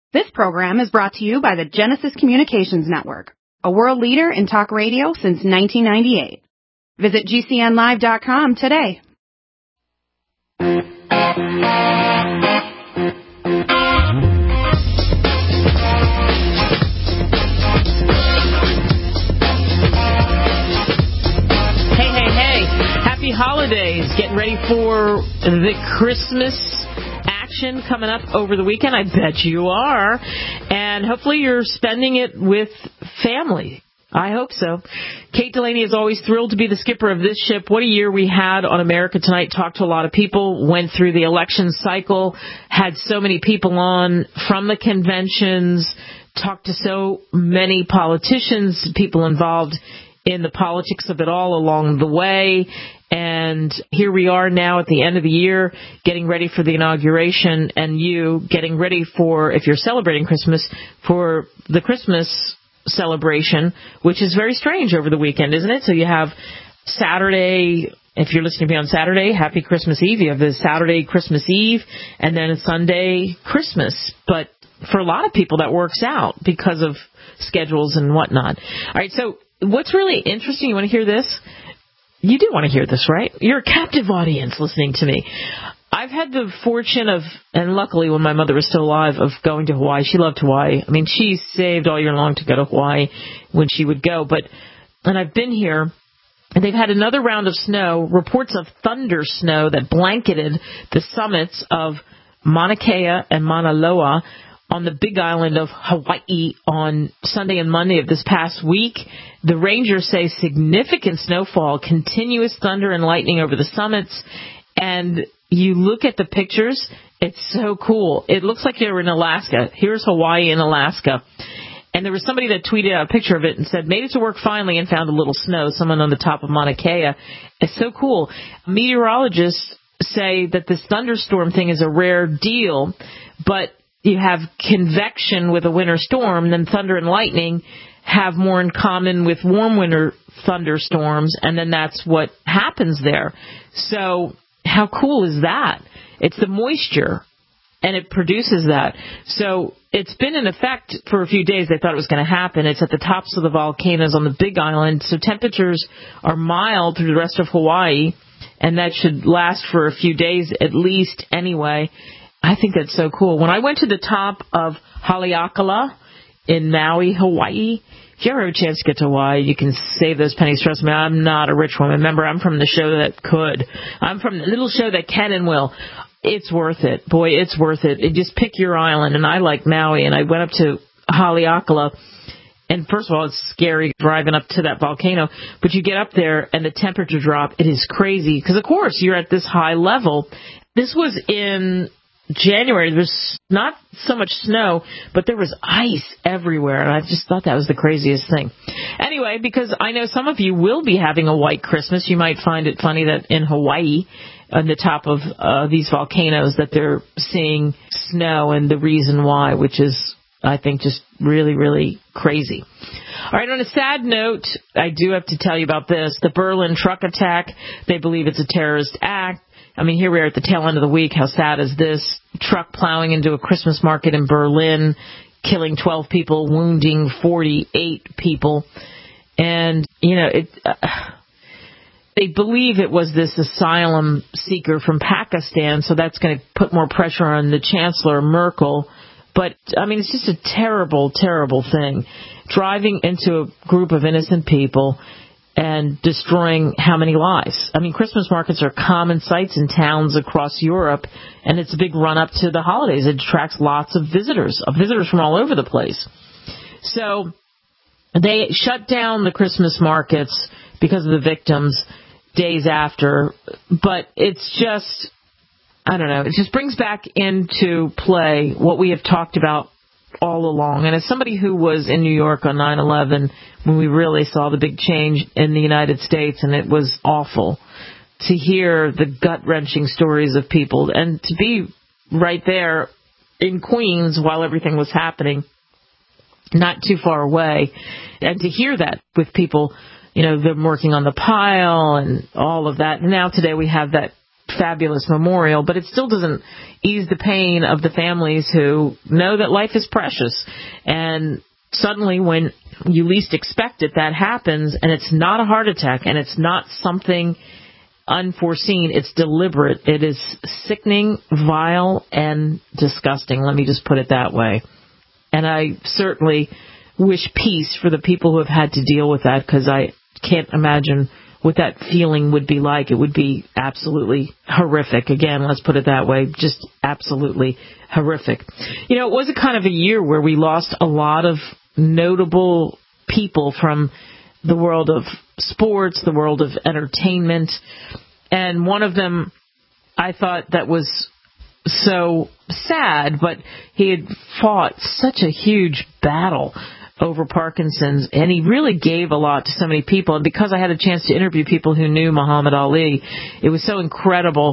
This program is brought to you by the Genesis Communications Network, a world leader in talk radio since 1998. Visit GCNlive.com today. Hey. Happy holidays. Getting ready for the Christmas action coming up over the weekend. I bet you are. And hopefully you're spending it with family. I hope so. Kate Delaney is always thrilled to be the skipper of this ship. What a year we had on America Tonight. Talked to a lot of people, went through the election cycle, had so many people on from the conventions, talked to so many politicians, people involved in the politics of it all along the way. And here we are now at the end of the year, getting ready for the inauguration, and you getting ready for, if you're celebrating Christmas, for the Christmas celebration, which is very strange over the weekend, isn't it? So you have Saturday, if you're listening to me on Saturday, happy Christmas Eve. You have the Saturday Christmas Eve, and then a Sunday Christmas. But for a lot of people, that works out because of schedules and whatnot. All right, so what's really interesting, you want to hear this? You do want to hear this, right? You're a captive audience listening to me. I've had the fortune of, and luckily when my mother was still alive, of going to Hawaii. She loved Hawaii. I mean, she saved all year long to go to Hawaii when she would go. And I've been here, and they've had another round of snow, reports of thunder snow that blanketed the summits of Mauna Kea and Mauna Loa on the Big Island of Hawaii on Sunday and Monday of this past week. The rangers say significant snowfall, continuous thunder and lightning over the summits. And you look at the pictures, it's so cool. It looks like you're in Alaska. Here's Hawaii and Alaska. And there was somebody that tweeted out a picture of it and said, made it to work finally and found a little snow, someone on the top of Mauna Kea. It's so cool. Meteorologists say that this thunderstorm thing is a rare deal, but you have convection with a winter storm, then thunder and lightning have more in common with warm winter thunderstorms, and then that's what happens there. So how cool is that? It's the moisture, and it produces that. So it's been in effect for a few days. They thought it was going to happen. It's at the tops of the volcanoes on the Big Island, so temperatures are mild through the rest of Hawaii, and that should last for a few days at least anyway. I think that's so cool. When I went to the top of Haleakala in Maui, Hawaii, if you ever have a chance to get to Hawaii, you can save those pennies. Trust me, I'm not a rich woman. Remember, I'm from the show that could. I'm from the little show that can and will. It's worth it. Boy, it's worth it. Just pick your island, and I like Maui, and I went up to Haleakala. And first of all, it's scary driving up to that volcano, but you get up there and the temperature drop. It is crazy because, of course, you're at this high level. This was in January. There was not so much snow, but there was ice everywhere, and I just thought that was the craziest thing. Anyway, because I know some of you will be having a white Christmas, you might find it funny that in Hawaii, on the top of these volcanoes, that they're seeing snow and the reason why, which is, I think, just really, really crazy. All right, on a sad note, I do have to tell you about this. The Berlin truck attack, they believe it's a terrorist act. I mean, here we are at the tail end of the week. How sad is this? Truck plowing into a Christmas market in Berlin, killing 12 people, wounding 48 people. And, you know, they believe it was this asylum seeker from Pakistan, so that's going to put more pressure on the Chancellor Merkel. But, I mean, it's just a terrible, terrible thing. Driving into a group of innocent people and destroying how many lives? I mean, Christmas markets are common sights in towns across Europe, and it's a big run-up to the holidays. It attracts lots of visitors from all over the place. So they shut down the Christmas markets because of the victims days after, but it's just, I don't know, it just brings back into play what we have talked about all along. And as somebody who was in New York on 9/11, when we really saw the big change in the United States, and it was awful to hear the gut-wrenching stories of people, and to be right there in Queens while everything was happening, not too far away, and to hear that with people, you know, them working on the pile and all of that. And now today we have that fabulous memorial, but it still doesn't ease the pain of the families who know that life is precious. And suddenly when you least expect it, that happens, and it's not a heart attack, and it's not something unforeseen. It's deliberate. It is sickening, vile, and disgusting. Let me just put it that way. And I certainly wish peace for the people who have had to deal with that, because I can't imagine what that feeling would be like. It would be absolutely horrific. Again, let's put it that way, just absolutely horrific. You know, it was a kind of a year where we lost a lot of notable people from the world of sports, the world of entertainment, and one of them I thought that was so sad, but he had fought such a huge battle over Parkinson's, and he really gave a lot to so many people. And because I had a chance to interview people who knew Muhammad Ali, it was so incredible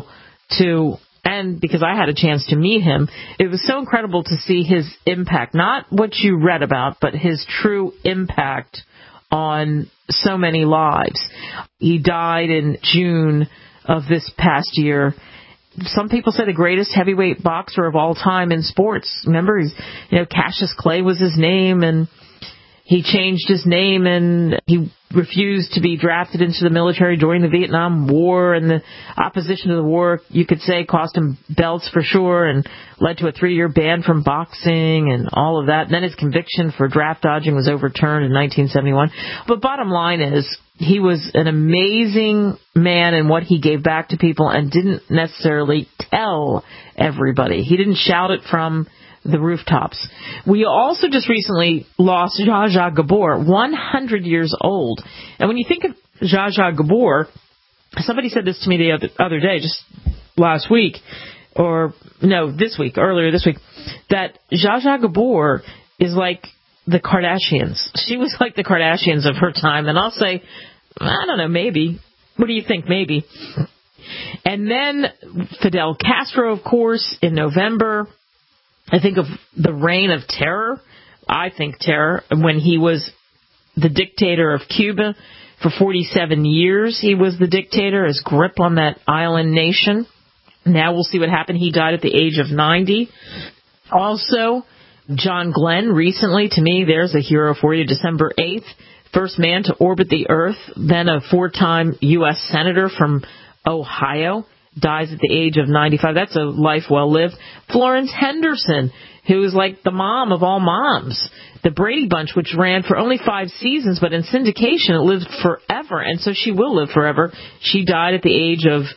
and because I had a chance to meet him, it was so incredible to see his impact, not what you read about, but his true impact on so many lives. He died in June of this past year. Some people say the greatest heavyweight boxer of all time in sports. Remember, Cassius Clay was his name, and he changed his name, and he refused to be drafted into the military during the Vietnam War, and the opposition to the war, you could say, cost him belts for sure and led to a 3-year ban from boxing and all of that. And then his conviction for draft dodging was overturned in 1971. But bottom line is, he was an amazing man in what he gave back to people and didn't necessarily tell everybody. He didn't shout it from the rooftops. We also just recently lost Zsa Zsa Gabor, 100 years old. And when you think of Zsa Zsa Gabor, somebody said this to me the other day, just last week, earlier this week, that Zsa Zsa Gabor is like the Kardashians. She was like the Kardashians of her time. And I'll say, I don't know, maybe. What do you think? Maybe. And then Fidel Castro, of course, in November. I think of the reign of terror. I think terror, when he was the dictator of Cuba for 47 years. He was the dictator, his grip on that island nation. Now we'll see what happened. He died at the age of 90. Also, John Glenn, recently, to me, there's a hero for you, December 8th, first man to orbit the Earth, then a 4-time U.S. Senator from Ohio, dies at the age of 95. That's a life well lived. Florence Henderson, who is like the mom of all moms. The Brady Bunch, which ran for only 5 seasons, but in syndication it lived forever, and so she will live forever. She died at the age of,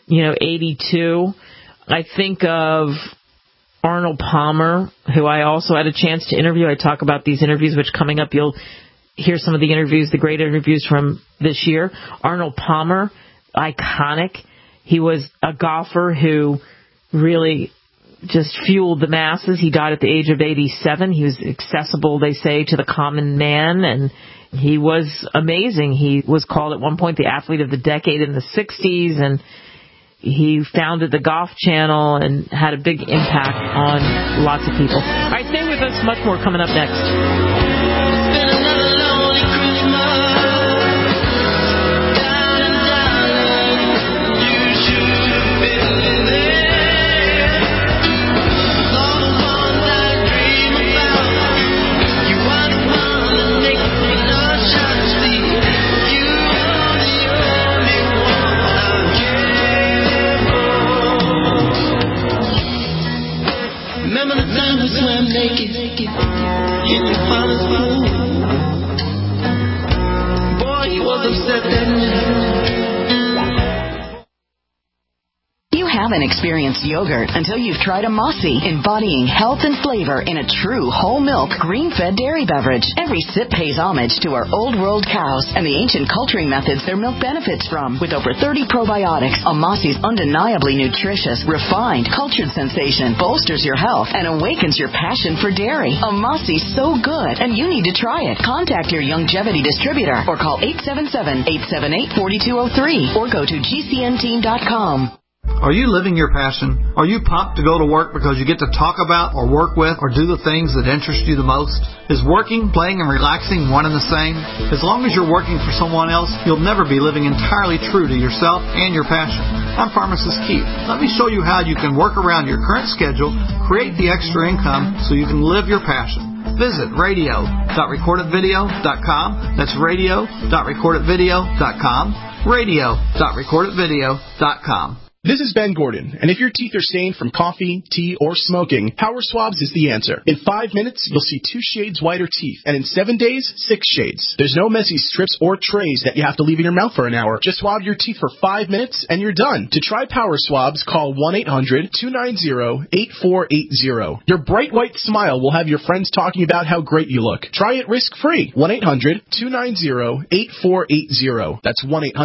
82. I think of Arnold Palmer, who I also had a chance to interview. I talk about these interviews, which coming up you'll hear some of the interviews, the great interviews from this year. Arnold Palmer, iconic. He was a golfer who really just fueled the masses. He died at the age of 87. He was accessible, they say, to the common man, and he was amazing. He was called at one point the athlete of the decade in the 60s, and he founded the Golf Channel and had a big impact on lots of people. All right, stay with us. Much more coming up next. Haven't experienced yogurt until you've tried a Mossy, embodying health and flavor in a true whole milk, green-fed dairy beverage. Every sip pays homage to our old world cows and the ancient culturing methods their milk benefits from. With over 30 probiotics, a Mossy's undeniably nutritious, refined, cultured sensation bolsters your health and awakens your passion for dairy. A Mossy's so good, and you need to try it. Contact your Youngevity distributor or call 877-878-4203 or go to gcnteam.com. Are you living your passion? Are you pumped to go to work because you get to talk about or work with or do the things that interest you the most? Is working, playing, and relaxing one and the same? As long as you're working for someone else, you'll never be living entirely true to yourself and your passion. I'm Pharmacist Keith. Let me show you how you can work around your current schedule, create the extra income so you can live your passion. Visit radio.recordedvideo.com. That's radio.recordedvideo.com. radio.recordedvideo.com. This is Ben Gordon, and if your teeth are stained from coffee, tea, or smoking, Power Swabs is the answer. In 5 minutes, you'll see 2 shades whiter teeth, and in 7 days, 6 shades. There's no messy strips or trays that you have to leave in your mouth for an hour. Just swab your teeth for 5 minutes, and you're done. To try Power Swabs, call 1-800-290-8480. Your bright white smile will have your friends talking about how great you look. Try it risk-free. 1-800-290-8480. That's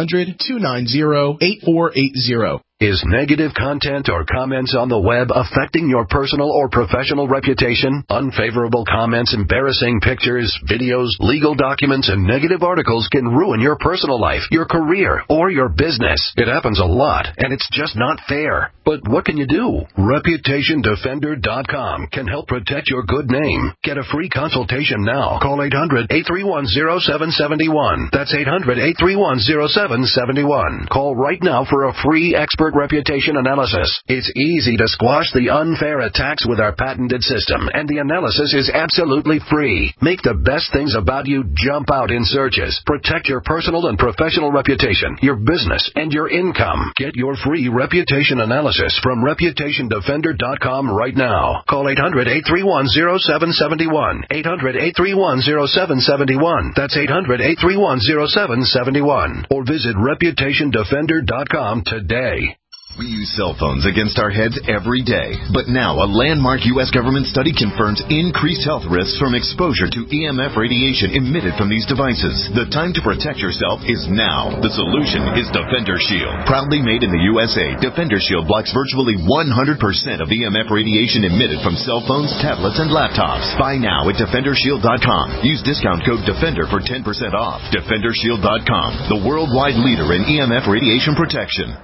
1-800-290-8480. Is negative content or comments on the web affecting your personal or professional reputation? Unfavorable comments, embarrassing pictures, videos, legal documents, and negative articles can ruin your personal life, your career, or your business. It happens a lot, and it's just not fair. But what can you do? ReputationDefender.com can help protect your good name. Get a free consultation now. Call 800-831-0771. That's 800-831-0771. Call right now for a free expert reputation analysis. It's easy to squash the unfair attacks with our patented system, and the analysis is absolutely free. Make the best things about you jump out in searches. Protect your personal and professional reputation, your business, and your income. Get your free reputation analysis from ReputationDefender.com right now. Call 800-831-0771. 800-831-0771. That's 800-831-0771. Or visit ReputationDefender.com today. We use cell phones against our heads every day. But now a landmark U.S. government study confirms increased health risks from exposure to EMF radiation emitted from these devices. The time to protect yourself is now. The solution is Defender Shield. Proudly made in the USA, Defender Shield blocks virtually 100% of EMF radiation emitted from cell phones, tablets, and laptops. Buy now at DefenderShield.com. Use discount code DEFENDER for 10% off. DefenderShield.com, the worldwide leader in EMF radiation protection.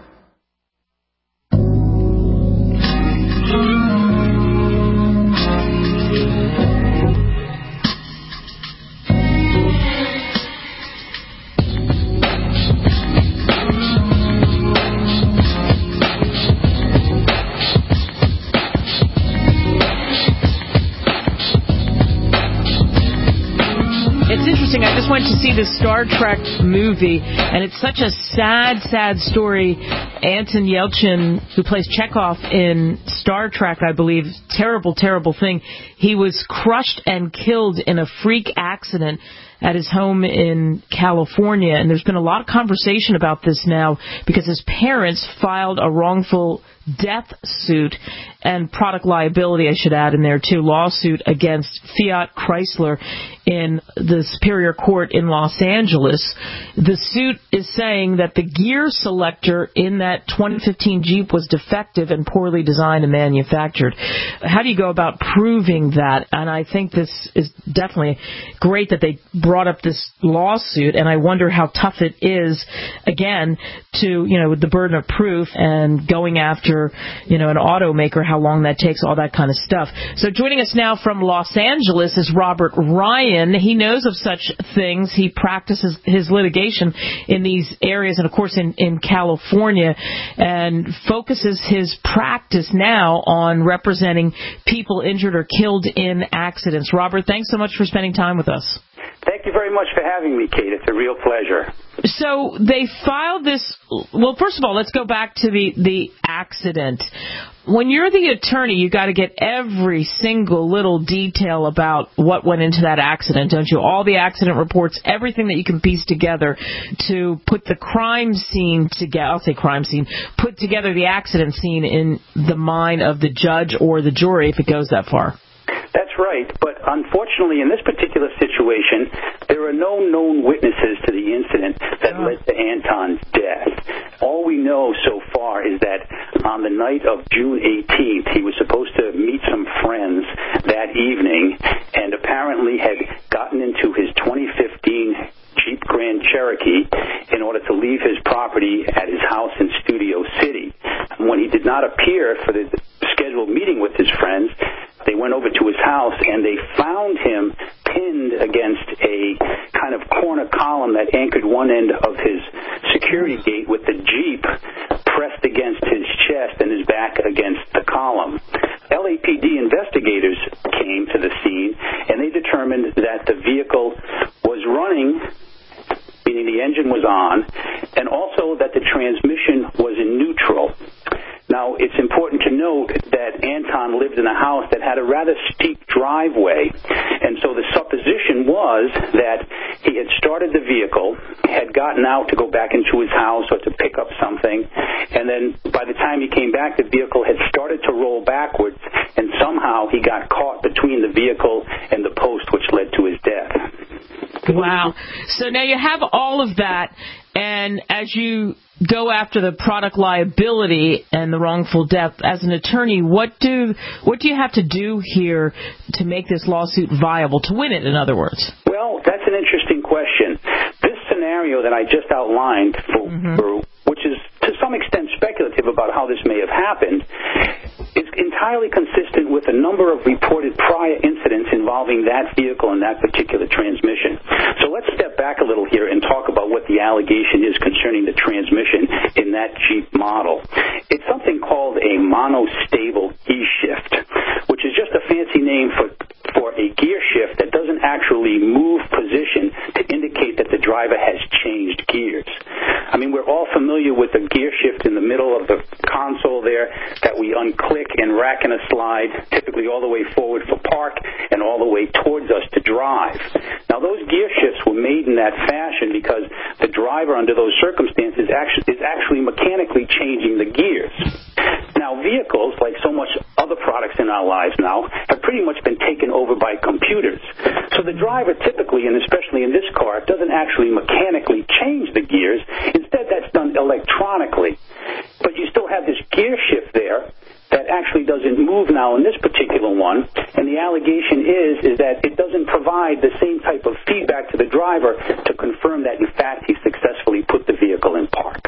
I just went to see the Star Trek movie, and it's such a sad, sad story. Anton Yelchin, who plays Chekhov in Star Trek, I believe, terrible, terrible thing. He was crushed and killed in a freak accident at his home in California, and there's been a lot of conversation about this now because his parents filed a wrongful death suit and product liability, I should add in there too, lawsuit against Fiat Chrysler in the Superior Court in Los Angeles. The suit is saying that the gear selector in that 2015 Jeep was defective and poorly designed and manufactured. How do you go about proving that? And I think this is definitely great that they brought up this lawsuit, and I wonder how tough it is, again, to, with the burden of proof and going after, an automaker, how long that takes, all that kind of stuff. So joining us now from Los Angeles is Robert Ryan. He knows of such things. He practices his litigation in these areas and, of course, in California, and focuses his practice now on representing people injured or killed in accidents. Robert, thanks so much for spending time with us. Thank you very much for having me, Kate. It's a real pleasure. So they filed this. Well, first of all, let's go back to the accident. When you're the attorney, you got to get every single little detail about what went into that accident, don't you? All the accident reports, everything that you can piece together to put the crime scene together. I'll say crime scene. Put together the accident scene in the mind of the judge or the jury if it goes that far. That's right, but unfortunately in this particular situation, there are no known witnesses to the incident that led to Anton's death. All we know so far is that on the night of June 18th, he was supposed to meet some friends that evening and apparently had gotten into his 2015 Jeep Grand Cherokee in order to leave his property at his house in Studio City. When he did not appear for the scheduled meeting with his friends, they went over to his house and they found him pinned against a kind of corner column that anchored one end of his security gate with the Jeep pressed against determined that the vehicle was running, meaning the engine was on, and also that the transmission was in neutral. Now, it's important to note that Anton lived in a house that had a rather steep driveway, and so the supposition was that he had started the vehicle, had gotten out to go back into his house or to pick up something, and then by the time he came back, the vehicle had started to roll backwards, and somehow he got caught between the vehicle and the post, which led to his death. Wow. So now you have all of that, and as you go after the product liability and the wrongful death, as an attorney, what do you have to do here to make this lawsuit viable, to win it, in other words? Well, that's an interesting question. This scenario that I just outlined, which is to some extent speculative about how this may have happened, is entirely consistent with a number of reported prior incidents involving that vehicle and that particular transmission. So let's step back a little here and talk about what the allegation is concerning the transmission in that Jeep model. It's something called a monostable E-shift, which is just a fancy name for a gear shift that doesn't actually move position to indicate that the driver has changed gears. I mean, we're all familiar with the gear shift in the middle of the console there that we unclick and rack in a slide, typically all the way forward for park and all the way towards us to drive. Now, those gear shifts were made in that fashion because the driver, under those circumstances, is actually mechanically changing the gears. Now, vehicles, like so much other products in our lives now, have pretty much been taken over by computers. So the driver typically, and especially in this car, doesn't actually mechanically change the gears. Instead, that's done electronically. But you still have this gear shift there that actually doesn't move now in this particular one, and the allegation is that it doesn't provide the same type of feedback to the driver to confirm that, in fact, he successfully put the vehicle in park.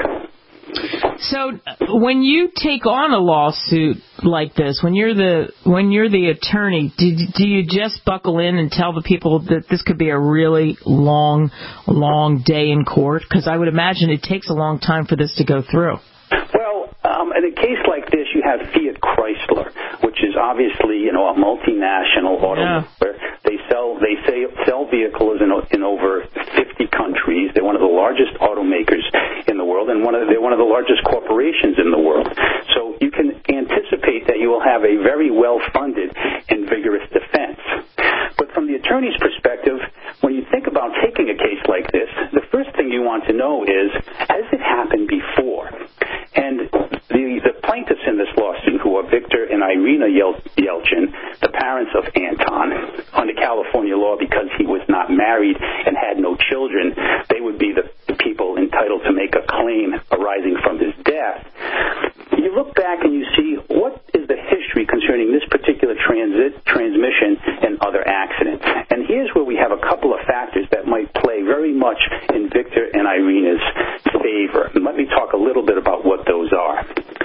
So when you take on a lawsuit like this, when you're the attorney, do you just buckle in and tell the people that this could be a really long day in court? Because I would imagine it takes a long time for this to go through. Well, in a case like this, you have Fiat Chrysler, which is obviously, a multinational automaker. They sell vehicles in over 50 countries. They're one of the largest automakers in the world, and they're one of the largest corporations in the world. So you can anticipate that you will have a very well-funded and vigorous defense. But from the attorney's perspective, when you think about taking a case like this, the first thing you want to know is, has it happened before? And the plaintiffs in this lawsuit, who are Victor and Irina Yelchin, the parents of Anton, under California law, because he was not married and had no children, they would be the people entitled to make a claim arising from his death. You look back and you see, what is the history concerning this particular transmission and other accidents? And here's where we have a couple of factors that might play very much in Victor and Irina's favor. And let me talk a little bit about what those are.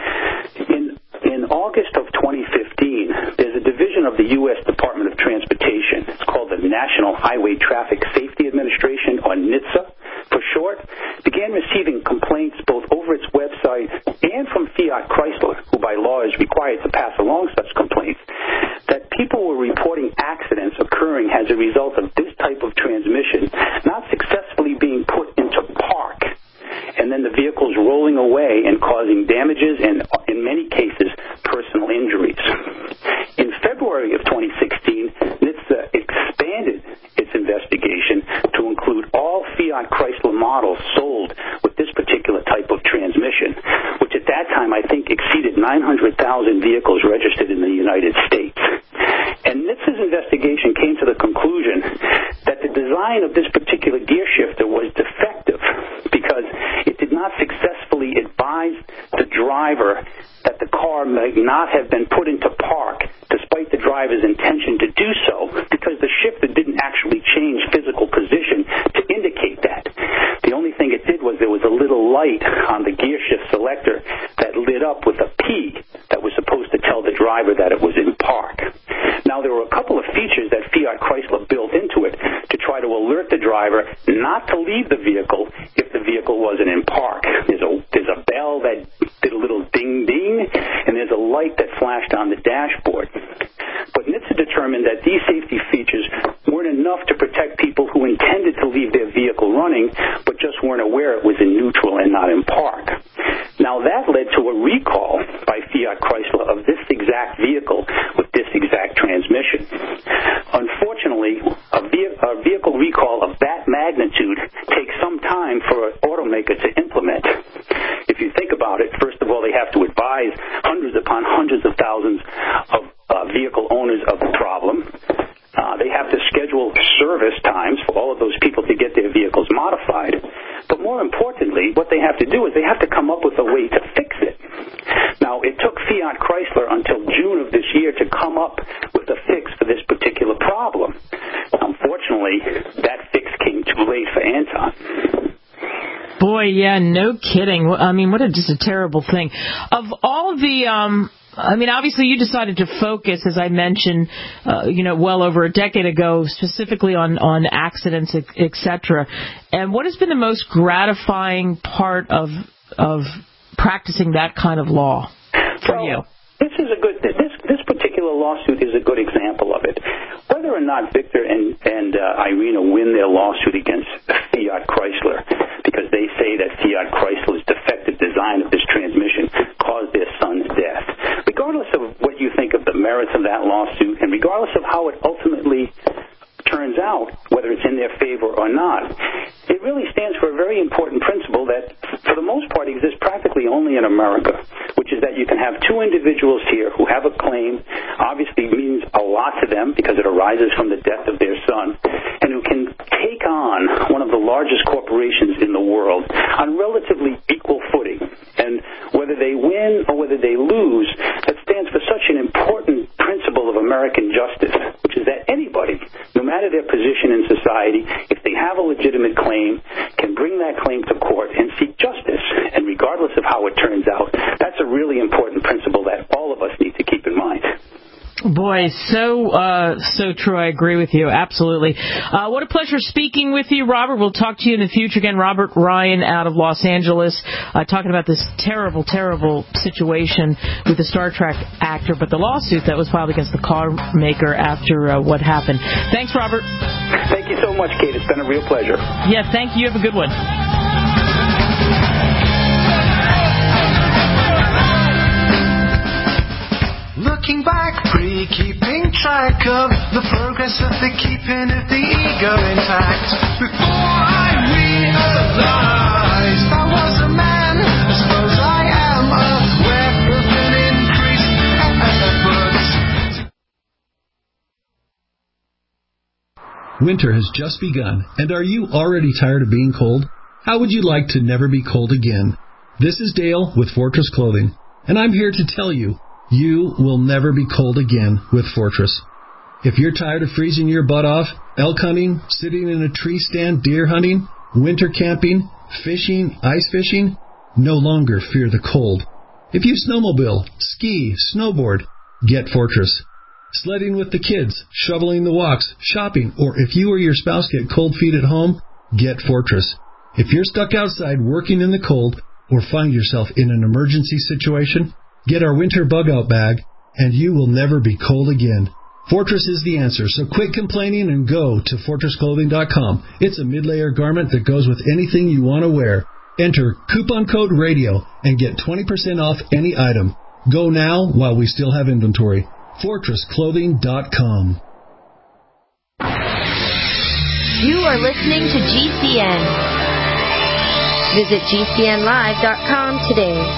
In August of 2015, there's a division of the U.S. Department of Transportation. It's called the National Highway Traffic Safety Administration, or NHTSA for short, began receiving complaints both over its website and from Fiat Chrysler, who by law is required to pass along such complaints, that people were reporting accidents occurring as a result of this type of transmission not successfully being put into park, and then the vehicles rolling away and causing damages and, in many cases, personal injuries. In February of 2016, NHTSA expanded its investigation to include all Fiat Chrysler models sold with this particular type of transmission, which at that time I think exceeded 900,000 vehicles registered in the United States. And NHTSA's investigation came to the conclusion that the design of this particular gear shifter was defective because it did not successfully advise the driver that the car might not have been put into park, despite the driver's intention to do so, because the shifter didn't actually change physical position to indicate that. The only thing it did was there was a little light on the gear shift selector that lit up with a P that was supposed to tell the driver that it was in park. Now, there were a couple of features that Fiat Chrysler built into it to try to alert the driver not to leave the vehicle if the vehicle wasn't in park. There's a bell that did a little ding-ding, and there's a light that flashed on the dashboard. But NHTSA determined that these safety features weren't enough running, but just weren't aware it was in neutral and not in park. Now, that led to a recall by Fiat Chrysler of this exact vehicle with this exact transmission. Unfortunately, a vehicle recall of that magnitude takes some time for an automaker to implement. If you think about it, first of all, they have to advise hundreds upon hundreds of thousands of vehicle owners of the problem. They have to schedule service times for all of those people to get their vehicles modified. But more importantly, what they have to do is they have to come up with a way to fix it. Now, it took Fiat Chrysler until June of this year to come up with a fix for this particular problem. Unfortunately, that fix came too late for Anton. Boy, yeah, no kidding. I mean, just a terrible thing. Of all the... obviously you decided to focus, as I mentioned, well over a decade ago, specifically on accidents, etc. And what has been the most gratifying part of practicing that kind of law for you? This particular lawsuit is a good example of it. Whether or not Victor and Irina win their lawsuit against Fiat Chrysler, because they say that Fiat Chrysler's defective design of this transmission caused their son's death, regardless of what you think of the merits of that lawsuit, and regardless of how it ultimately turns out, whether it's in their favor or not, it really stands for a very important principle that, for the most part, exists practically only in America, which is that you can have two individuals here who have a claim, obviously means a lot to them because it arises from the death of their son, and who can take on one of the largest corporations in the world on relatively equal footing. And whether they win or whether they lose, that stands for such an important principle of American justice, which is that anybody, no matter their position in society, if they have a legitimate claim, can bring that claim to court and seek justice. And regardless of how it turns out, that's a really important principle that all of us need to keep in mind. Boy, so true. I agree with you. Absolutely. What a pleasure speaking with you, Robert. We'll talk to you in the future again. Robert Ryan out of Los Angeles, talking about this terrible, terrible situation with the Star Trek actor, but the lawsuit that was filed against the car maker after what happened. Thanks, Robert. Thank you so much, Kate. It's been a real pleasure. Yeah, thank you. Have a good one. Looking back, keeping track of the progress of the keeping of the ego intact. Before I realized I was a man, I suppose I am aware of an increased effort. Winter has just begun, and are you already tired of being cold? How would you like to never be cold again? This is Dale with Fortress Clothing, and I'm here to tell you, you will never be cold again with Fortress. If you're tired of freezing your butt off, elk hunting, sitting in a tree stand, deer hunting, winter camping, fishing, ice fishing, no longer fear the cold. If you snowmobile, ski, snowboard, get Fortress. Sledding with the kids, shoveling the walks, shopping, or if you or your spouse get cold feet at home, get Fortress. If you're stuck outside working in the cold or find yourself in an emergency situation, get our winter bug-out bag, and you will never be cold again. Fortress is the answer, so quit complaining and go to FortressClothing.com. It's a mid-layer garment that goes with anything you want to wear. Enter coupon code RADIO and get 20% off any item. Go now while we still have inventory. FortressClothing.com. You are listening to GCN. Visit GCNlive.com today.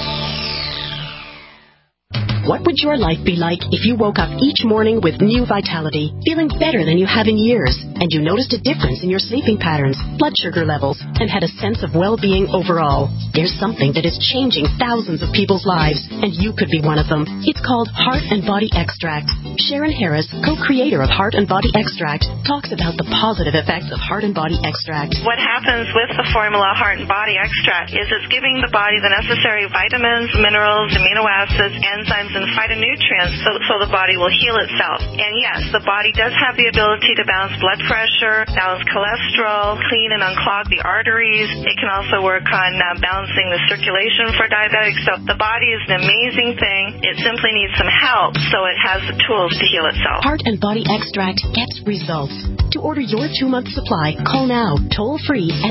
What would your life be like if you woke up each morning with new vitality, feeling better than you have in years, and you noticed a difference in your sleeping patterns, blood sugar levels, and had a sense of well-being overall? There's something that is changing thousands of people's lives, and you could be one of them. It's called Heart and Body Extract. Sharon Harris, co-creator of Heart and Body Extract, talks about the positive effects of Heart and Body Extract. What happens with the formula Heart and Body Extract is it's giving the body the necessary vitamins, minerals, amino acids, enzymes, and phytonutrients so the body will heal itself. And yes, the body does have the ability to balance blood pressure, balance cholesterol, clean and unclog the arteries. It can also work on balancing the circulation for diabetics. So the body is an amazing thing. It simply needs some help, so it has the tools to heal itself. Heart and Body Extract gets results. To order your 2-month supply, call now, toll free at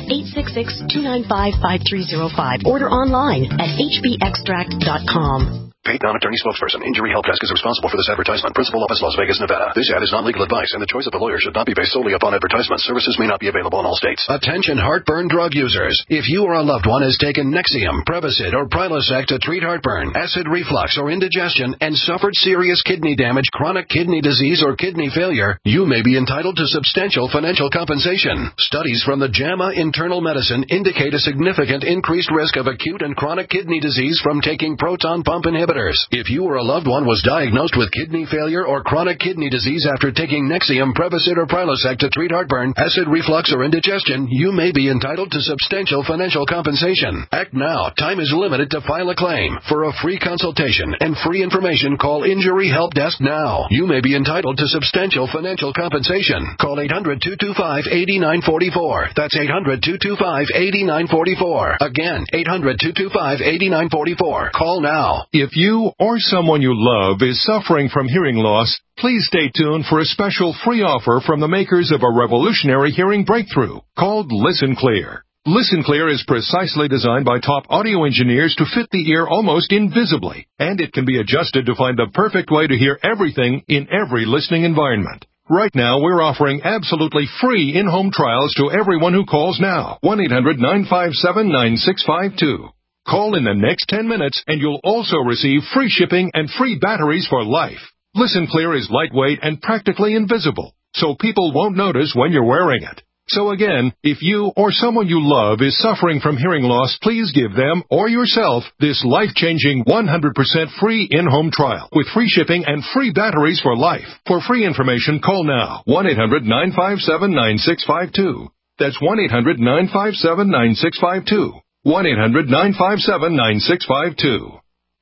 866-295-5305. Order online at hbextract.com. Paid non-attorney spokesperson. Injury Help Desk is responsible for this advertisement. Principal office, Las Vegas, Nevada. This ad is not legal advice, and the choice of a lawyer should not be based solely upon advertisement. Services may not be available in all states. Attention heartburn drug users. If you or a loved one has taken Nexium, Prevacid, or Prilosec to treat heartburn, acid reflux, or indigestion, and suffered serious kidney damage, chronic kidney disease, or kidney failure, you may be entitled to substantial financial compensation. Studies from the JAMA Internal Medicine indicate a significant increased risk of acute and chronic kidney disease from taking proton pump inhibitors. If you or a loved one was diagnosed with kidney failure or chronic kidney disease after taking Nexium, Prevacid, or Prilosec to treat heartburn, acid reflux, or indigestion, you may be entitled to substantial financial compensation. Act now. Time is limited to file a claim. For a free consultation and free information, call Injury Help Desk now. You may be entitled to substantial financial compensation. Call 800-225-8944. That's 800-225-8944. Again, 800-225-8944. Call now. If you or someone you love is suffering from hearing loss, please stay tuned for a special free offer from the makers of a revolutionary hearing breakthrough called Listen Clear. Listen Clear is precisely designed by top audio engineers to fit the ear almost invisibly, and it can be adjusted to find the perfect way to hear everything in every listening environment. Right now, we're offering absolutely free in-home trials to everyone who calls now. 1-800-957-9652. Call in the next 10 minutes and you'll also receive free shipping and free batteries for life. Listen Clear is lightweight and practically invisible, so people won't notice when you're wearing it. So again, if you or someone you love is suffering from hearing loss, please give them or yourself this life-changing 100% free in-home trial with free shipping and free batteries for life. For free information, call now. 1-800-957-9652. That's 1-800-957-9652. 1-800-957-9652.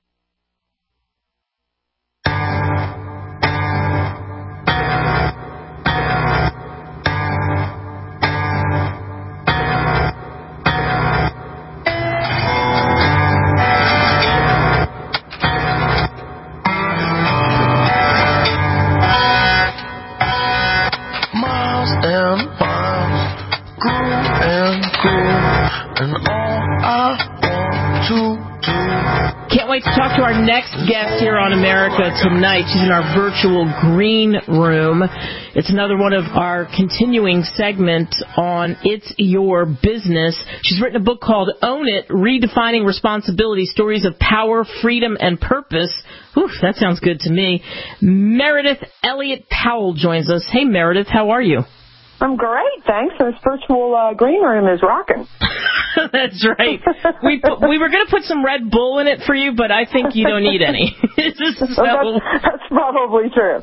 Miles and miles, grew and grew, and all I want to do. Can't wait to talk to our next guest here on America Tonight. She's in our virtual green room. It's another one of our continuing segment on It's Your Business. She's written a book called Own It, Redefining Responsibility, Stories of Power, Freedom, and Purpose. Oof, that sounds good to me. Meredith Elliott Powell joins us. Hey, Meredith, how are you? I'm great, thanks. This virtual green room is rocking. That's right. We were going to put some Red Bull in it for you, but I think you don't need any. That's probably true.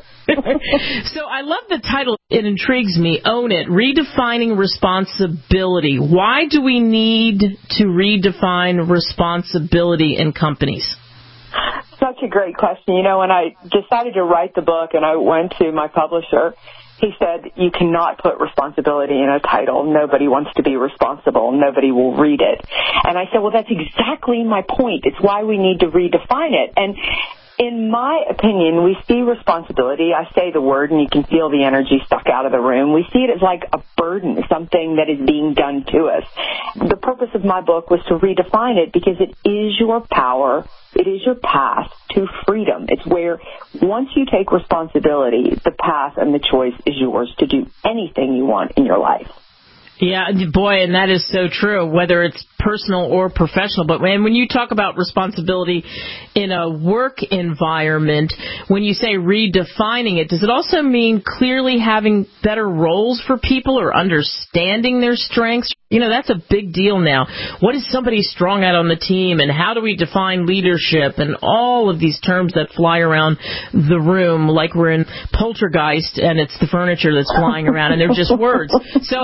So I love the title. It intrigues me. Own It, Redefining Responsibility. Why do we need to redefine responsibility in companies? Such a great question. You know, when I decided to write the book and I went to my publisher, he said, you cannot put responsibility in a title. Nobody wants to be responsible. Nobody will read it. And I said, well, that's exactly my point. It's why we need to redefine it. And in my opinion, we see responsibility. I say the word and you can feel the energy suck out of the room. We see it as like a burden, something that is being done to us. The purpose of my book was to redefine it because it is your power. It is your path to freedom. It's where once you take responsibility, the path and the choice is yours to do anything you want in your life. Yeah, boy, and that is so true, whether it's personal or professional. But when you talk about responsibility in a work environment, when you say redefining it, does it also mean clearly having better roles for people or understanding their strengths? You know, that's a big deal now. What is somebody strong at on the team, and how do we define leadership, and all of these terms that fly around the room like we're in Poltergeist and it's the furniture that's flying around and they're just words. So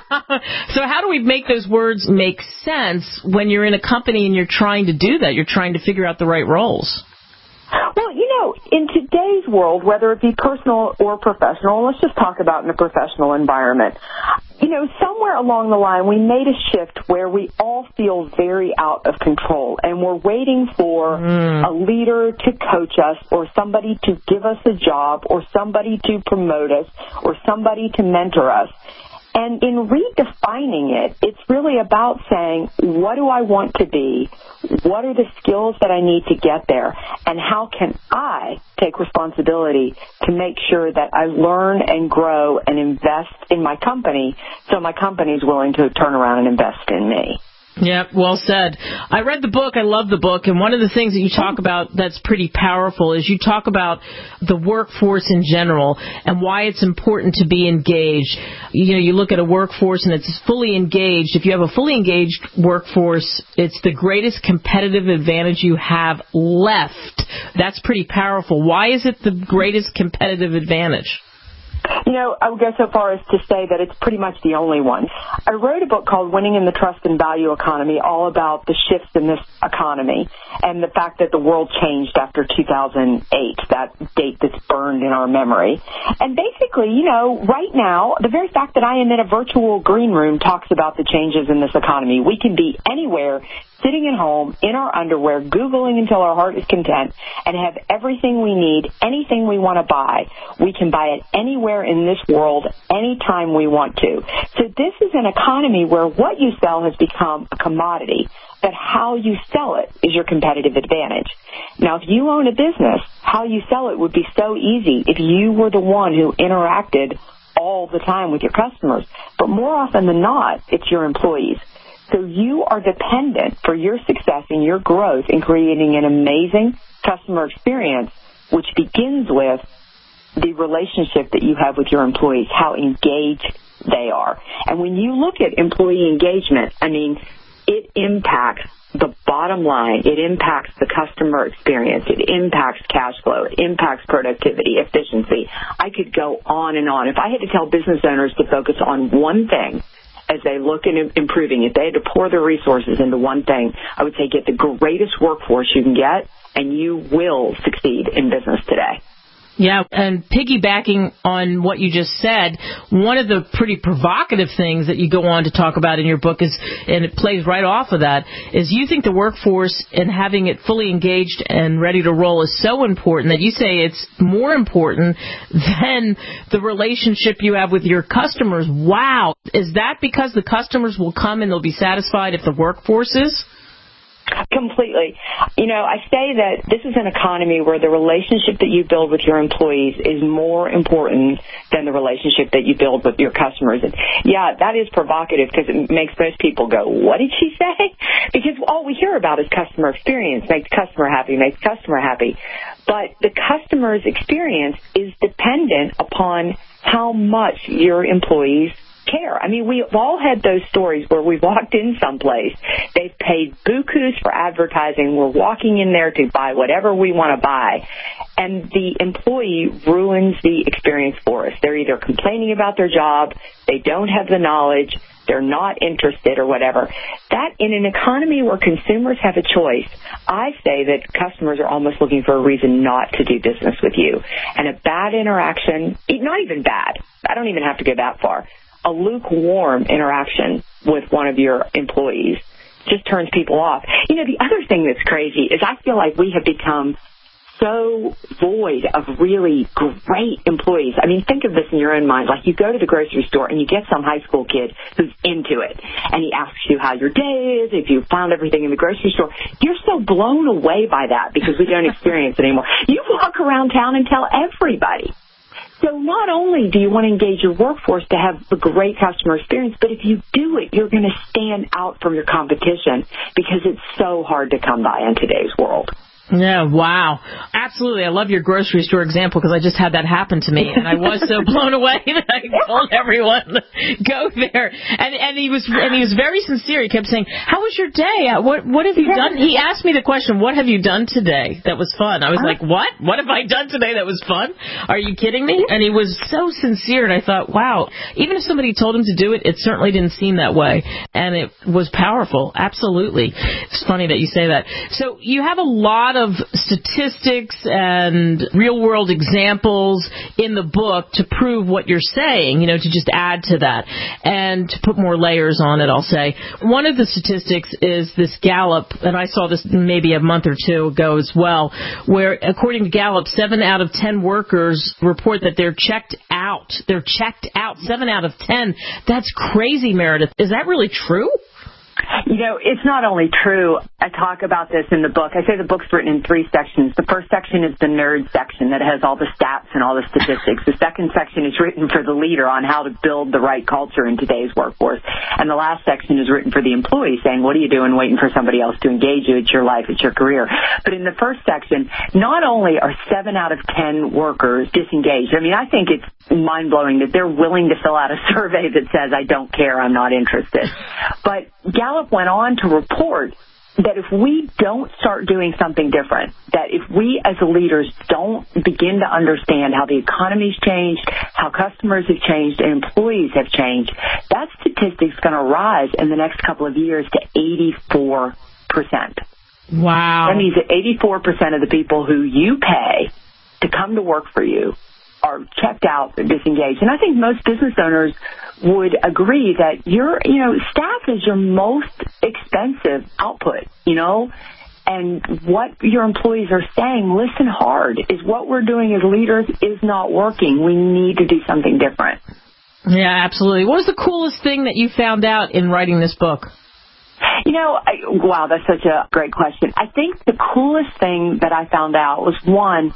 how do we make those words make sense when you're in a company and you're trying to do that? You're trying to figure out the right roles. Well, in today's world, whether it be personal or professional, let's just talk about in a professional environment. Somewhere along the line, we made a shift where we all feel very out of control, and we're waiting for a leader to coach us, or somebody to give us a job, or somebody to promote us, or somebody to mentor us. And in redefining it, it's really about saying, what do I want to be? What are the skills that I need to get there? And how can I take responsibility to make sure that I learn and grow and invest in my company so my company is willing to turn around and invest in me? Yeah, well said. I read the book. I love the book. And one of the things that you talk about that's pretty powerful is you talk about the workforce in general and why it's important to be engaged. You look at a workforce and it's fully engaged. If you have a fully engaged workforce, it's the greatest competitive advantage you have left. That's pretty powerful. Why is it the greatest competitive advantage? I would go so far as to say that it's pretty much the only one. I wrote a book called Winning in the Trust and Value Economy, all about the shifts in this economy and the fact that the world changed after 2008, that date that's burned in our memory. And basically, right now, the very fact that I am in a virtual green room talks about the changes in this economy. We can be anywhere, sitting at home, in our underwear, Googling until our heart is content, and have everything we need, anything we want to buy. We can buy it anywhere in this world, anytime we want to. So this is an economy where what you sell has become a commodity, but how you sell it is your competitive advantage. Now, if you own a business, how you sell it would be so easy if you were the one who interacted all the time with your customers. But more often than not, it's your employees. So you are dependent for your success and your growth in creating an amazing customer experience, which begins with the relationship that you have with your employees, how engaged they are. And when you look at employee engagement, it impacts the bottom line. It impacts the customer experience. It impacts cash flow. It impacts productivity, efficiency. I could go on and on. If I had to tell business owners to focus on one thing as they look at improving, if they had to pour their resources into one thing, I would say get the greatest workforce you can get, and you will succeed in business today. Yeah, and piggybacking on what you just said, one of the pretty provocative things that you go on to talk about in your book is, and it plays right off of that, is you think the workforce and having it fully engaged and ready to roll is so important that you say it's more important than the relationship you have with your customers. Wow. Is that because the customers will come and they'll be satisfied if the workforce is? Completely. I say that this is an economy where the relationship that you build with your employees is more important than the relationship that you build with your customers. And yeah, that is provocative because it makes most people go, what did she say? Because all we hear about is customer experience, makes customer happy. But the customer's experience is dependent upon how much your employees care. We've all had those stories where we've walked in someplace, they've paid bukus for advertising, we're walking in there to buy whatever we want to buy, and the employee ruins the experience for us. They're either complaining about their job, they don't have the knowledge, they're not interested or whatever. That, in an economy where consumers have a choice, I say that customers are almost looking for a reason not to do business with you. And a bad interaction, not even bad, I don't even have to go that far, a lukewarm interaction with one of your employees just turns people off. The other thing that's crazy is I feel like we have become so void of really great employees. Think of this in your own mind. Like, you go to the grocery store and you get some high school kid who's into it, and he asks you how your day is, if you found everything in the grocery store. You're so blown away by that because we don't experience it anymore. You walk around town and tell everybody. So not only do you want to engage your workforce to have a great customer experience, but if you do it, you're going to stand out from your competition because it's so hard to come by in today's world. Yeah, wow. Absolutely. I love your grocery store example because I just had that happen to me, and I was so blown away that I told everyone, go there. And he was very sincere. He kept saying, how was your day? What have you done? He asked me the question, what have you done today that was fun? I was like, what? What have I done today that was fun? Are you kidding me? And he was so sincere, and I thought, wow, even if somebody told him to do it, it certainly didn't seem that way. And it was powerful. Absolutely. It's funny that you say that. So you have a lot lot of statistics and real-world examples in the book to prove what you're saying, to just add to that and to put more layers on it, I'll say. One of the statistics is this Gallup, and I saw this maybe a month or two ago as well, where according to Gallup, 7 out of 10 workers report that they're checked out. They're checked out, 7 out of 10. That's crazy, Meredith. Is that really true? It's not only true. I talk about this in the book. I say the book's written in 3 sections. The first section is the nerd section that has all the stats and all the statistics. The second section is written for the leader on how to build the right culture in today's workforce. And the last section is written for the employee, saying, what are you doing waiting for somebody else to engage you? It's your life. It's your career. But in the first section, not only are 7 out of 10 workers disengaged, I think it's mind-blowing that they're willing to fill out a survey that says, I don't care, I'm not interested. But Gallup went on to report that if we don't start doing something different, that if we as leaders don't begin to understand how the economy's changed, how customers have changed, and employees have changed, that statistic's going to rise in the next couple of years to 84%. Wow. That means that 84% of the people who you pay to come to work for you are checked out, disengaged. And I think most business owners would agree that staff is your most expensive output, and what your employees are saying, listen hard, is what we're doing as leaders is not working. We need to do something different. Yeah, absolutely. What was the coolest thing that you found out in writing this book? Wow, that's such a great question. I think the coolest thing that I found out was one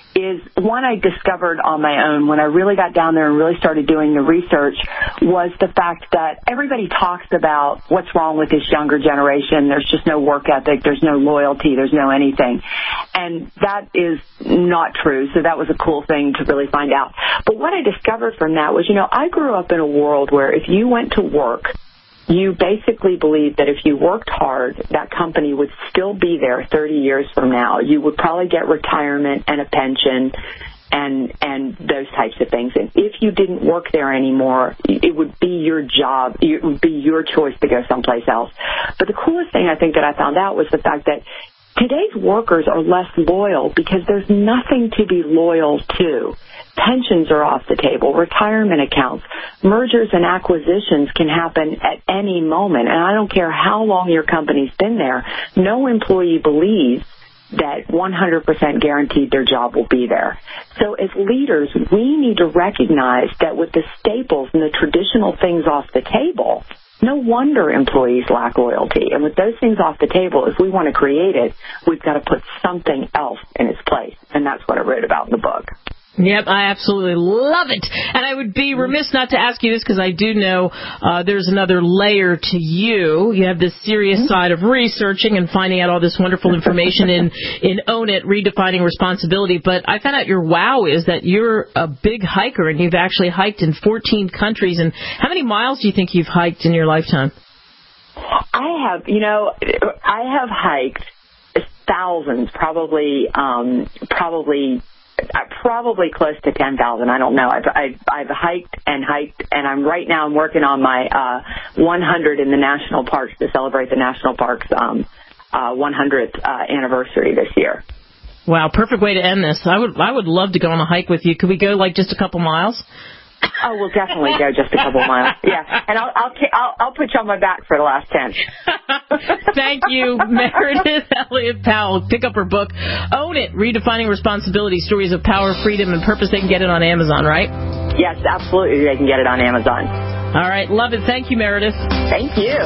I discovered on my own when I really got down there and really started doing the research, was the fact that everybody talks about what's wrong with this younger generation. There's just no work ethic. There's no loyalty. There's no anything. And that is not true. So that was a cool thing to really find out. But what I discovered from that was, I grew up in a world where if you went to work, you basically believed that if you worked hard, that company would still be there 30 years from now. You would probably get retirement and a pension and those types of things. And if you didn't work there anymore, it would be your job. It would be your choice to go someplace else. But the coolest thing I think that I found out was the fact that today's workers are less loyal because there's nothing to be loyal to. Pensions are off the table, retirement accounts, mergers and acquisitions can happen at any moment. And I don't care how long your company's been there, no employee believes that 100% guaranteed their job will be there. So as leaders, we need to recognize that with the staples and the traditional things off the table, no wonder employees lack loyalty. And with those things off the table, if we want to create it, we've got to put something else in its place. And that's what I wrote about in the book. Yep, I absolutely love it. And I would be remiss not to ask you this because I do know there's another layer to you. You have this serious side of researching and finding out all this wonderful information in Own It, Redefining Responsibility. But I found out your wow is that you're a big hiker and you've actually hiked in 14 countries. And how many miles do you think you've hiked in your lifetime? I have hiked thousands, probably close to 10,000. I don't know. I've hiked, and I'm working on my 100 in the national parks to celebrate the national parks 100th anniversary this year. Wow, perfect way to end this. I would love to go on a hike with you. Could we go just a couple miles? Oh, we'll definitely go just a couple miles. Yeah, and I'll put you on my back for the last 10. Thank you, Meredith Elliott Powell. Pick up her book, Own It, Redefining Responsibility, Stories of Power, Freedom, and Purpose. They can get it on Amazon, right? Yes, absolutely. They can get it on Amazon. All right, love it. Thank you, Meredith. Thank you.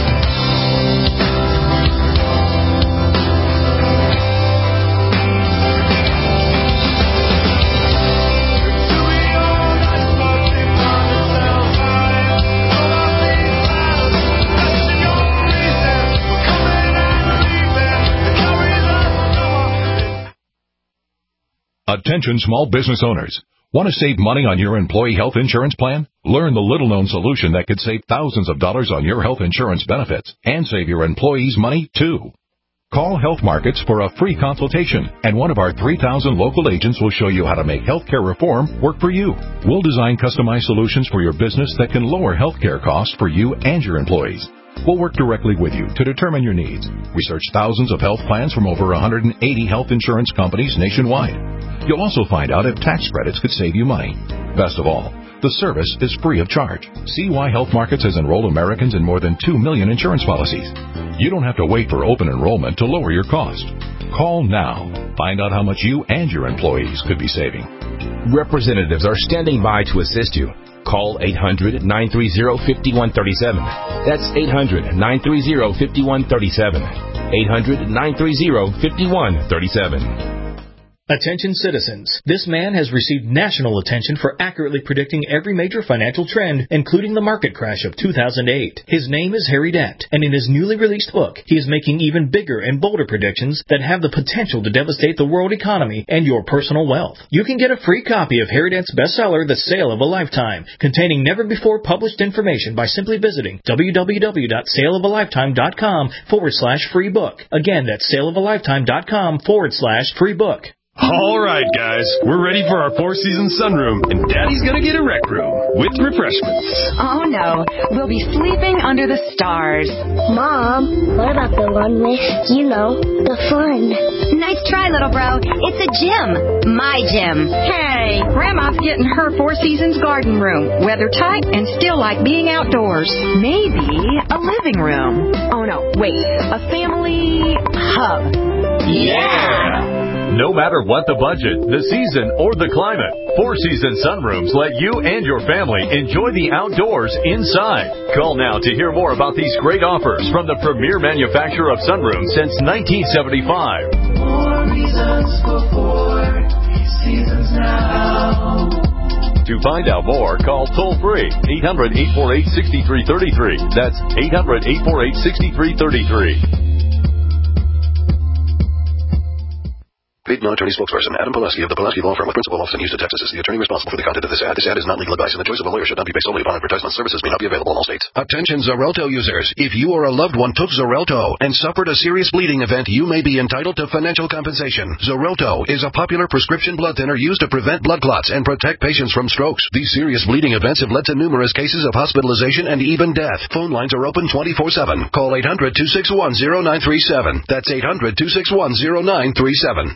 Attention small business owners. Want to save money on your employee health insurance plan? Learn the little-known solution that could save thousands of dollars on your health insurance benefits and save your employees money, too. Call Health Markets for a free consultation, and one of our 3,000 local agents will show you how to make healthcare reform work for you. We'll design customized solutions for your business that can lower healthcare costs for you and your employees. We'll work directly with you to determine your needs. We search thousands of health plans from over 180 health insurance companies nationwide. You'll also find out if tax credits could save you money. Best of all, the service is free of charge. See why Health Markets has enrolled Americans in more than 2 million insurance policies. You don't have to wait for open enrollment to lower your cost. Call now. Find out how much you and your employees could be saving. Representatives are standing by to assist you. Call 800-930-5137. That's 800-930-5137. 800-930-5137. Attention citizens. This man has received national attention for accurately predicting every major financial trend, including the market crash of 2008. His name is Harry Dent, and in his newly released book, he is making even bigger and bolder predictions that have the potential to devastate the world economy and your personal wealth. You can get a free copy of Harry Dent's bestseller, The Sale of a Lifetime, containing never-before-published information by simply visiting www.saleofalifetime.com/free book. Again, that's saleofalifetime.com/free book. All right, guys, we're ready for our Four Seasons sunroom, and Daddy's gonna get a rec room with refreshments. Oh, no. We'll be sleeping under the stars. Mom, what about the one with, the fun? Nice try, little bro. It's a gym. My gym. Hey, Grandma's getting her Four Seasons garden room. Weather tight and still like being outdoors. Maybe a living room. Oh, no. Wait. A family hub. Yeah! No matter what the budget, the season, or the climate, Four Seasons sunrooms let you and your family enjoy the outdoors inside. Call now to hear more about these great offers from the premier manufacturer of sunrooms since 1975. More reasons for Four Seasons now. To find out more, call toll-free 800-848-6333. That's 800-848-6333. Paid non-attorney spokesperson Adam Pulaski of the Pulaski Law Firm with principal office in Houston, Texas is the attorney responsible for the content of this ad. This ad is not legal advice, and the choice of a lawyer should not be based solely upon advertisement. Services may not be available in all states. Attention Xarelto users. If you or a loved one took Xarelto and suffered a serious bleeding event, you may be entitled to financial compensation. Xarelto is a popular prescription blood thinner used to prevent blood clots and protect patients from strokes. These serious bleeding events have led to numerous cases of hospitalization and even death. Phone lines are open 24/7. Call 800-261-0937. That's 800-261-0937.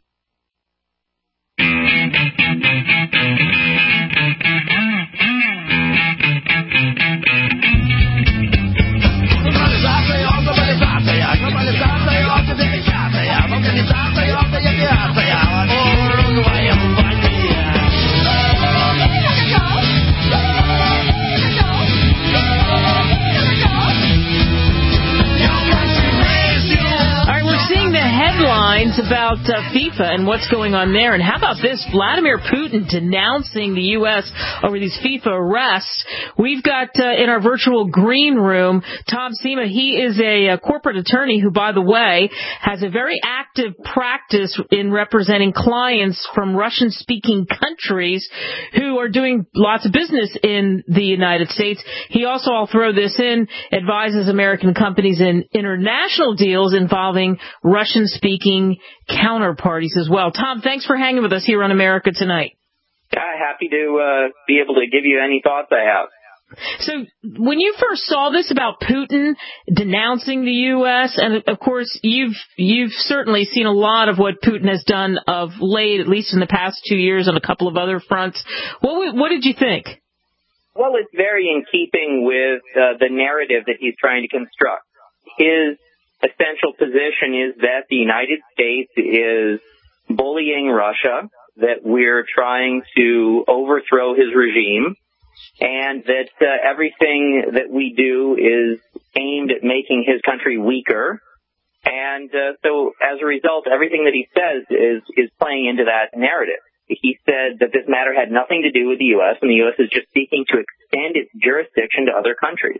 Headlines about FIFA and what's going on there. And how about this? Vladimir Putin denouncing the U.S. over these FIFA arrests. We've got in our virtual green room, Tom Sema. He is a corporate attorney who, by the way, has a very active practice in representing clients from Russian-speaking countries who are doing lots of business in the United States. He also, I'll throw this in, advises American companies in international deals involving Russian-speaking counterparties as well. Tom, thanks for hanging with us here on America Tonight. Happy to be able to give you any thoughts I have. So when you first saw this about Putin denouncing the U.S., and of course you've certainly seen a lot of what Putin has done of late, at least in the past 2 years on a couple of other fronts, what did you think? Well, it's very in keeping with the narrative that he's trying to construct. His essential position is that the United States is bullying Russia, that we're trying to overthrow his regime, and that everything that we do is aimed at making his country weaker. And so as a result, everything that he says is playing into that narrative. He said that this matter had nothing to do with the U.S., and the U.S. is just seeking to extend its jurisdiction to other countries.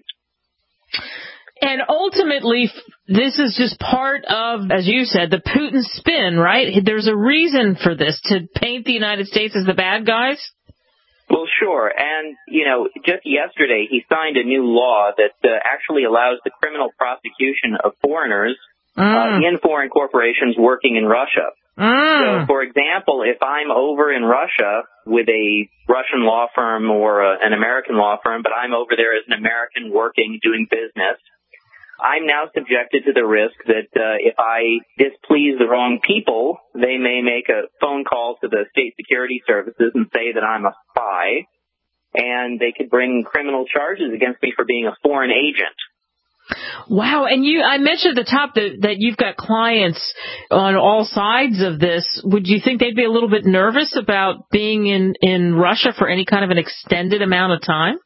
And ultimately, this is just part of, as you said, the Putin spin, right? There's a reason for this, to paint the United States as the bad guys? Well, sure. And, just yesterday he signed a new law that actually allows the criminal prosecution of foreigners in foreign corporations working in Russia. So, for example, if I'm over in Russia with a Russian law firm or an American law firm, but I'm over there as an American working, doing business, I'm now subjected to the risk that if I displease the wrong people, they may make a phone call to the state security services and say that I'm a spy, and they could bring criminal charges against me for being a foreign agent. Wow, and I mentioned at the top that you've got clients on all sides of this. Would you think they'd be a little bit nervous about being in Russia for any kind of an extended amount of time?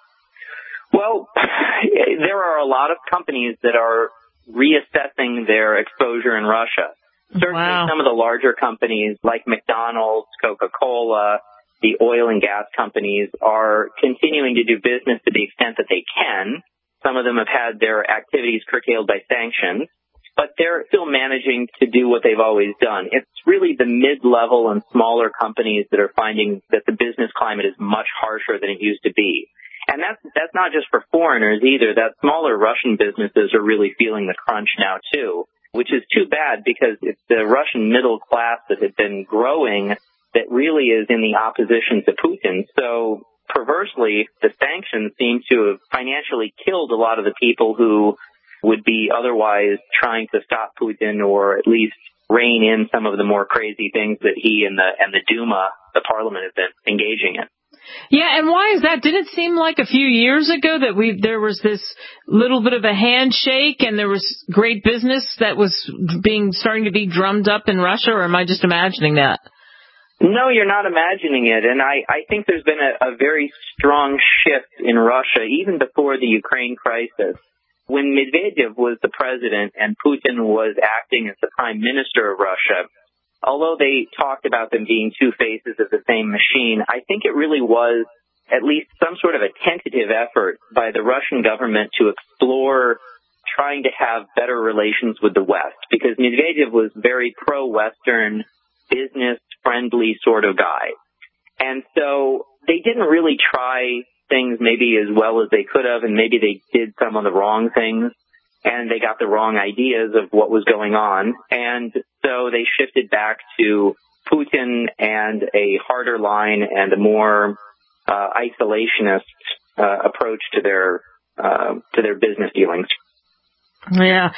Well, there are a lot of companies that are reassessing their exposure in Russia. Certainly some of the larger companies like McDonald's, Coca-Cola, the oil and gas companies are continuing to do business to the extent that they can. Some of them have had their activities curtailed by sanctions, but they're still managing to do what they've always done. It's really the mid-level and smaller companies that are finding that the business climate is much harsher than it used to be. And that's not just for foreigners either. That smaller Russian businesses are really feeling the crunch now too, which is too bad because it's the Russian middle class that had been growing that really is in the opposition to Putin. So perversely, the sanctions seem to have financially killed a lot of the people who would be otherwise trying to stop Putin or at least rein in some of the more crazy things that he and the Duma, the parliament, have been engaging in. Yeah, and why is that? Did it seem like a few years ago that there was this little bit of a handshake and there was great business that was starting to be drummed up in Russia, or am I just imagining that? No, you're not imagining it. And I think there's been a very strong shift in Russia, even before the Ukraine crisis. When Medvedev was the president and Putin was acting as the prime minister of Russia, although they talked about them being two faces of the same machine, I think it really was at least some sort of a tentative effort by the Russian government to explore trying to have better relations with the West, because Medvedev was very pro-Western, business-friendly sort of guy. And so they didn't really try things maybe as well as they could have, and maybe they did some of the wrong things, and they got the wrong ideas of what was going on. And so they shifted back to Putin and a harder line and a more isolationist approach to their business dealings. Yeah.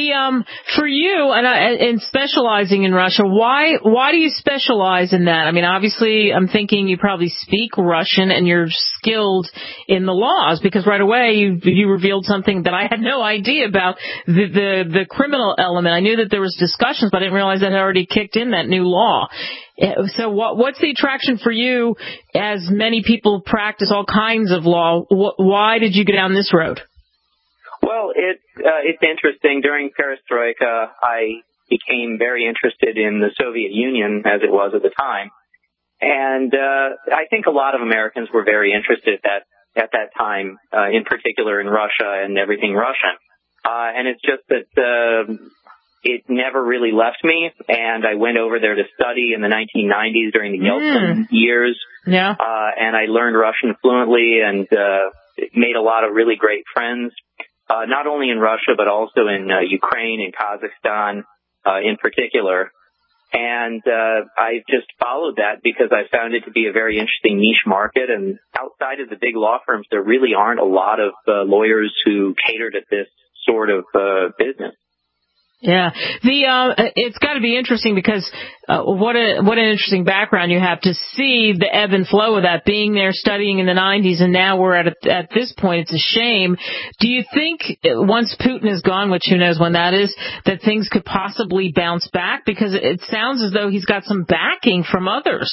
For you and in specializing in Russia, why do you specialize in that? I mean, obviously, I'm thinking you probably speak Russian and you're skilled in the laws, because right away you revealed something that I had no idea about, the criminal element. I knew that there was discussions, but I didn't realize that had already kicked in that new law. So what's the attraction for you, as many people practice all kinds of law? Why did you go down this road? Well, it's interesting. During Perestroika, I became very interested in the Soviet Union as it was at the time. And I think a lot of Americans were very interested at that time, in particular in Russia and everything Russian. And it's just that it never really left me, and I went over there to study in the 1990s during the Yeltsin years. Yeah. And I learned Russian fluently and made a lot of really great friends. Not only in Russia, but also in Ukraine and Kazakhstan in particular. And I've just followed that because I found it to be a very interesting niche market. And outside of the big law firms, there really aren't a lot of lawyers who cater to this sort of business. Yeah, it's got to be interesting because what an interesting background you have to see the ebb and flow of that, being there studying in the 90s, and now we're at this point. It's a shame. Do you think once Putin is gone, which who knows when that is, that things could possibly bounce back? Because it sounds as though he's got some backing from others.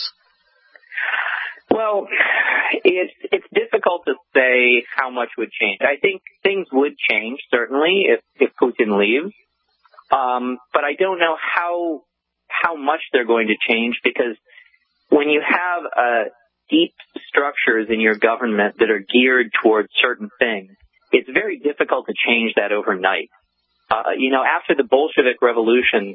Well, it's difficult to say how much would change. I think things would change, certainly, if Putin leaves. But I don't know how much they're going to change, because when you have deep structures in your government that are geared towards certain things, it's very difficult to change that overnight. After the Bolshevik Revolution,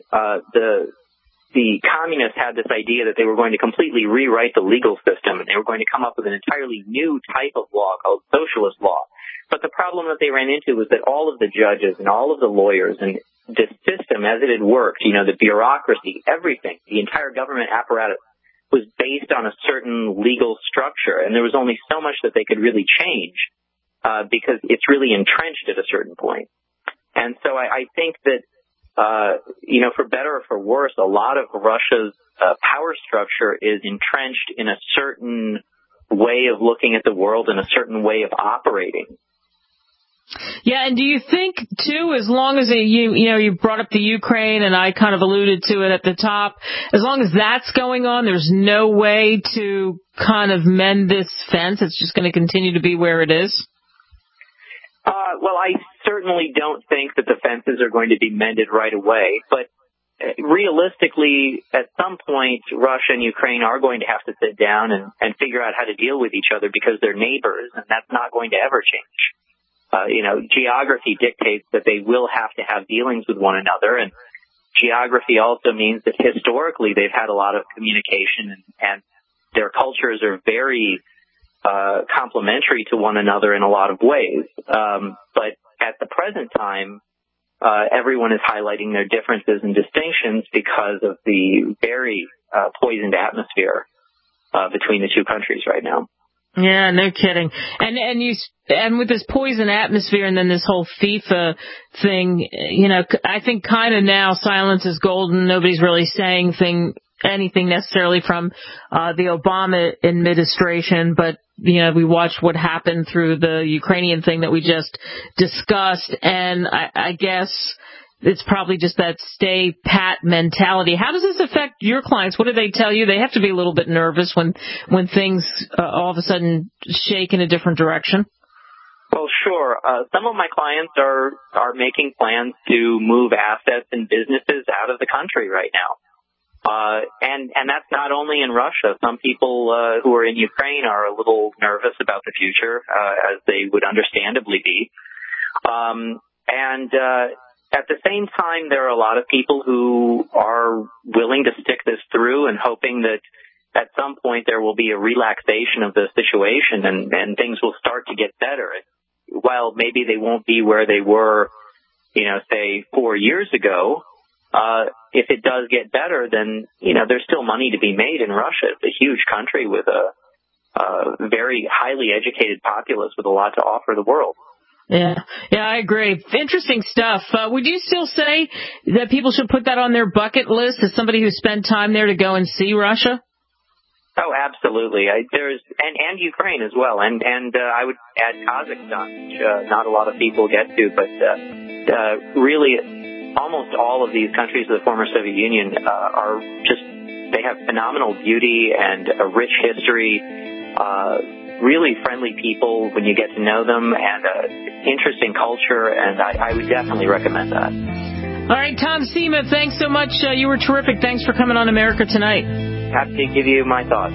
the communists had this idea that they were going to completely rewrite the legal system, and they were going to come up with an entirely new type of law called socialist law. But the problem that they ran into was that all of the judges and all of the lawyers and the system as it had worked, the bureaucracy, everything, the entire government apparatus was based on a certain legal structure, and there was only so much that they could really change because it's really entrenched at a certain point. And so I think that, for better or for worse, a lot of Russia's power structure is entrenched in a certain way of looking at the world and a certain way of operating. Yeah, and do you think, too, as long as you brought up the Ukraine, and I kind of alluded to it at the top, as long as that's going on, there's no way to kind of mend this fence? It's just going to continue to be where it is? Well, I certainly don't think that the fences are going to be mended right away, but realistically, at some point, Russia and Ukraine are going to have to sit down and figure out how to deal with each other because they're neighbors, and that's not going to ever change. Geography dictates that they will have to have dealings with one another, and geography also means that historically they've had a lot of communication, and their cultures are very complementary to one another in a lot of ways. But at the present time, everyone is highlighting their differences and distinctions because of the very poisoned atmosphere between the two countries right now. Yeah, no kidding. And with this poison atmosphere and then this whole FIFA thing, I think kind of now silence is golden. Nobody's really saying anything necessarily from the Obama administration, but we watched what happened through the Ukrainian thing that we just discussed, and I guess it's probably just that stay pat mentality. How does this affect your clients? What do they tell you? They have to be a little bit nervous when things all of a sudden shake in a different direction. Well, sure. Some of my clients are making plans to move assets and businesses out of the country right now. And that's not only in Russia. Some people who are in Ukraine are a little nervous about the future, as they would understandably be. At the same time, there are a lot of people who are willing to stick this through and hoping that at some point there will be a relaxation of the situation and things will start to get better. While maybe they won't be where they were, say 4 years ago, if it does get better, then, there's still money to be made in Russia. It's a huge country with a very highly educated populace with a lot to offer the world. Yeah, I agree. Interesting stuff. Would you still say that people should put that on their bucket list as somebody who spent time there to go and see Russia? Oh, absolutely. And Ukraine as well, and I would add Kazakhstan, which not a lot of people get to, but really almost all of these countries of the former Soviet Union they have phenomenal beauty and a rich history. Really friendly people when you get to know them, and interesting culture, and I would definitely recommend that. All right, Tom Seema, thanks so much. You were terrific. Thanks for coming on America Tonight. Happy to give you my thoughts.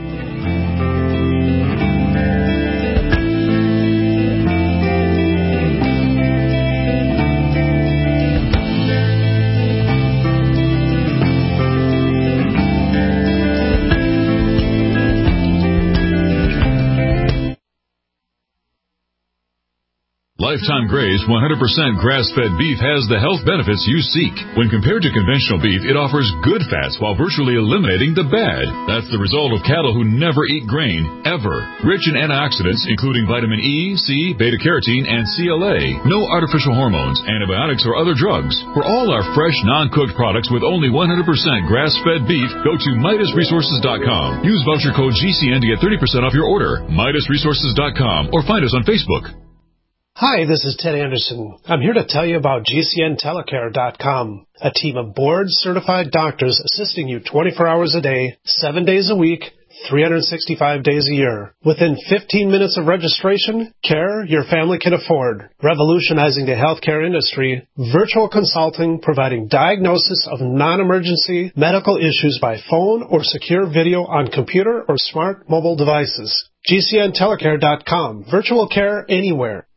Lifetime Graze 100% grass-fed beef has the health benefits you seek. When compared to conventional beef, it offers good fats while virtually eliminating the bad. That's the result of cattle who never eat grain, ever. Rich in antioxidants, including vitamin E, C, beta-carotene, and CLA. No artificial hormones, antibiotics, or other drugs. For all our fresh, non-cooked products with only 100% grass-fed beef, go to MidasResources.com. Use voucher code GCN to get 30% off your order. MidasResources.com, or find us on Facebook. Hi, this is Ted Anderson. I'm here to tell you about GCNtelecare.com, a team of board-certified doctors assisting you 24 hours a day, 7 days a week, 365 days a year. Within 15 minutes of registration, care your family can afford. Revolutionizing the healthcare industry, virtual consulting providing diagnosis of non-emergency medical issues by phone or secure video on computer or smart mobile devices. GCNtelecare.com, virtual care anywhere.